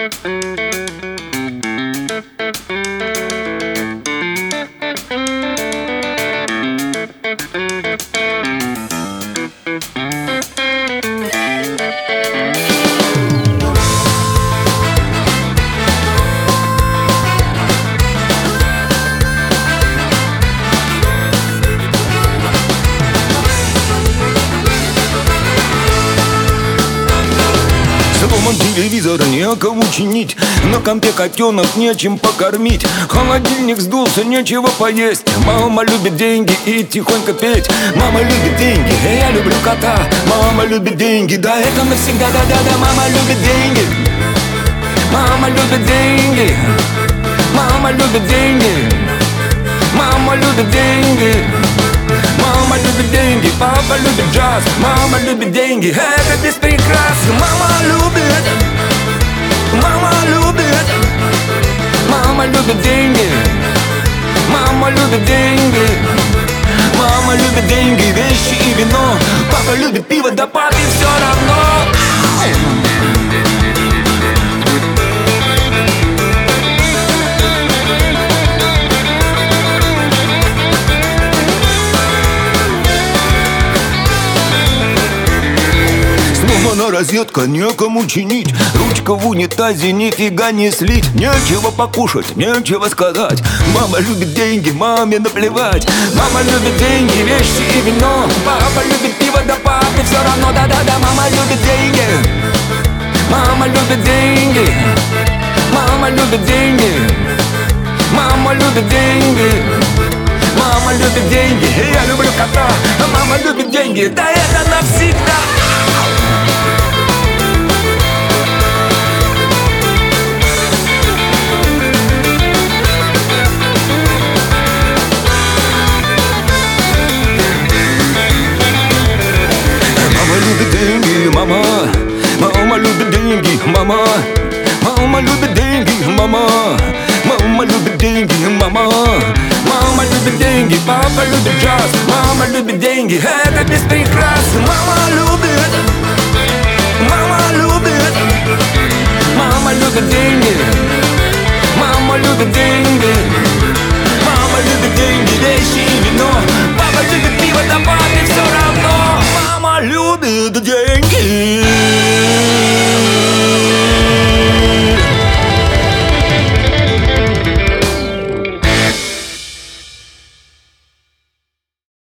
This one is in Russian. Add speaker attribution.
Speaker 1: Телевизор некому чинить, на компе котенок нечем покормить. Холодильник сдулся, нечего поесть. Мама любит деньги и тихонько петь. Мама любит деньги, я люблю кота. Мама любит деньги, да это навсегда, да-да-да. Мама любит деньги. Мама любит деньги. Мама любит деньги. Мама любит деньги. Мама любит деньги, папа любит джаз. Мама любит деньги, это беспрекрасно. Мама любит, мама любит. Мама любит деньги. Мама любит деньги. Мама любит деньги, вещи и вино. Папа любит пиво, да папе все равно. Сломана розетка, некому чинить. Ручка в унитазе, нифига не слить. Нечего покушать, нечего сказать. Мама любит деньги, маме наплевать. Мама любит деньги, вещи и вино. Папа любит пиво, да папе все равно. Да-да-да, мама любит деньги. Мама любит деньги. Мама любит деньги. Мама любит деньги. Мама любит деньги, я люблю кота. Мама любит деньги, да это навсегда. Мама любит деньги, мама. Мама любит деньги, мама. Мама любит деньги, мама. Мама любит деньги, мама. Мама любит деньги, папа любит джаз. Мама любит деньги, это беспрекрасно. Мама